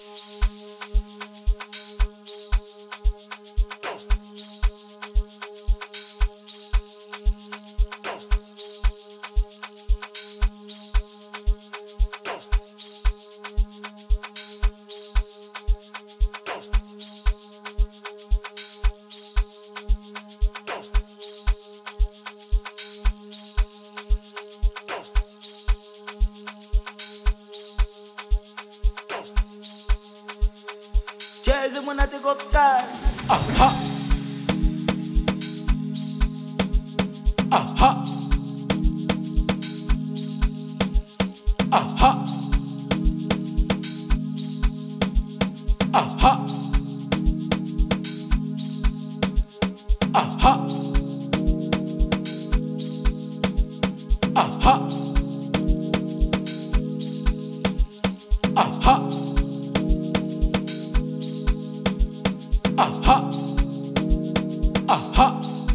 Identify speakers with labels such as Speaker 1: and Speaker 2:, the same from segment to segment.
Speaker 1: Jazz when I take up time.
Speaker 2: Aha. Aha. Aha. Aha. Aha. Aha. Aha. Aha. Aha.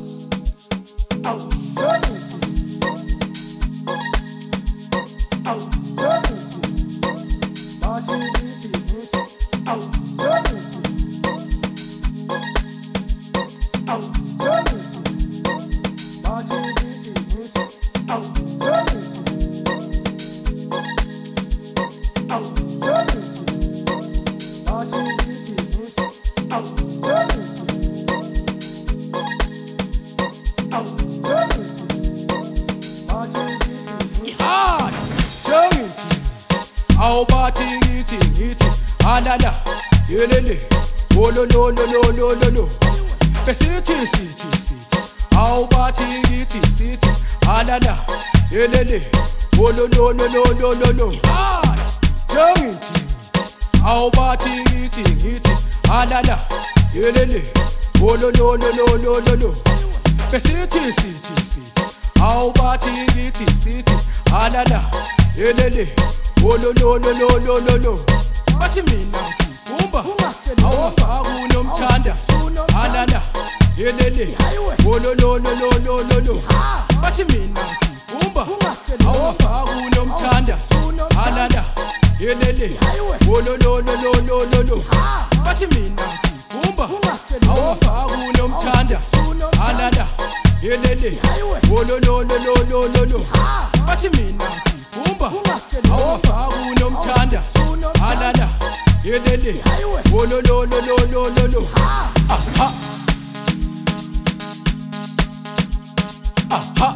Speaker 2: Anana, yelele, oh no no no no no no no. City, how party city, anana, yelele, oh no no no no no no no. How party anana, yelele, oh no no no no no no no. City, how party city, anana, yelele, oh no no no no no no no. Bathi mina ngibumba awafaka unomthanda anana yelele oh no no no no no no no. Bathi mina ngibumba awafaka unomthanda anana yelele oh no no no no no no no. Bathi mina ngibumba awafaka unomthanda anana yelele oh no no no no no no no. Bathi mina ngibumba awafaka unomthanda anana yelele oh no no no no no no no. Aha. Aha.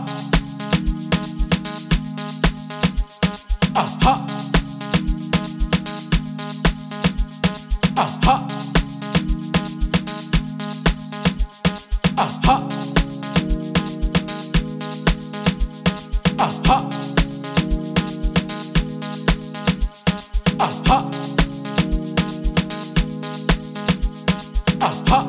Speaker 2: Aha. Aha. Aha. Aha. Aha. Aha.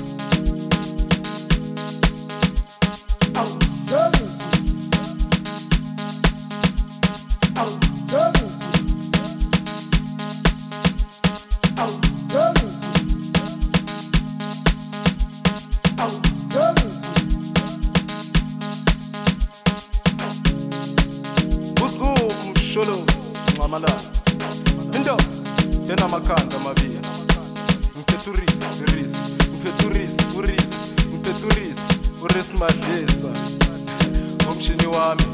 Speaker 3: Usuku sholo mamala. Indo yena makhanda mabili. Ngifethuris, uris madlisa. Umshini wami.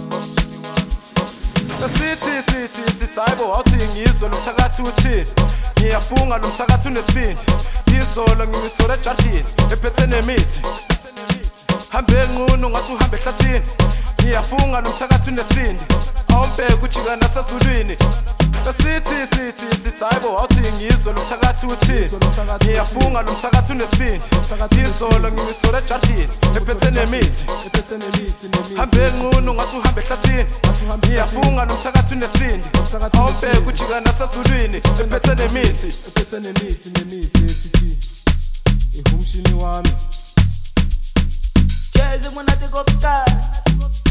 Speaker 3: Sithi hayibo awuthi ngizwe lomthakathi uthini. Ngiyafunga lomthakathi unesibindi. Izolo ngimthola ejardini ephethe nemithi. Hambe ngqunu ngathi uhambe ehlathini. Ngiyafunga lomthakathi unesibindi. Awumbheke ujika nasezulwini. Sithi hayibo awuthi ngizwe lomthakathi uthini. Ngiyafunga lomthakathi unesibindi. Izolo ngimthola ejardini ephethe nemithi. Hambe ngqunu ngathi uhambe ehlathini. Ngiyafunga lomthakathi unesibindi. Awumbheke ujika nasezulwini ephethe nemithi. Ethi ihumshini wami.
Speaker 1: Jazz when I take up time.